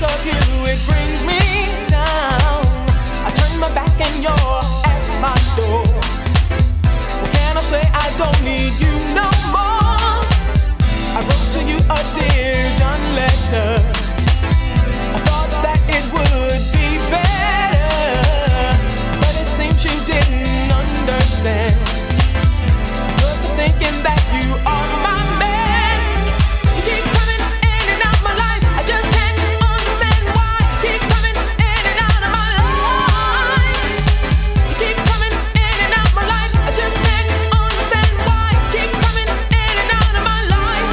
of you, it brings me down. I turn my back and you're at my door. What can I say? I don't need you no more. I wrote to you a Dear John letter. I thought that it would be better, but it seems you didn't understand. Just thinking that you are my man. You keep coming in and out my life. I just can't understand why. You keep coming in and out of my life. You keep coming in and out my life. I just can't understand why. You keep coming in and out of my life.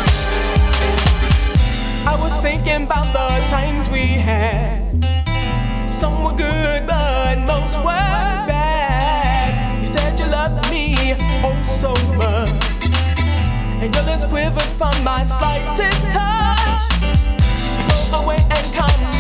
I was thinking about the times we had. Some were good, but most were bad. You said you loved me oh so much, and your lips quivered from my slightest touch. You go away and come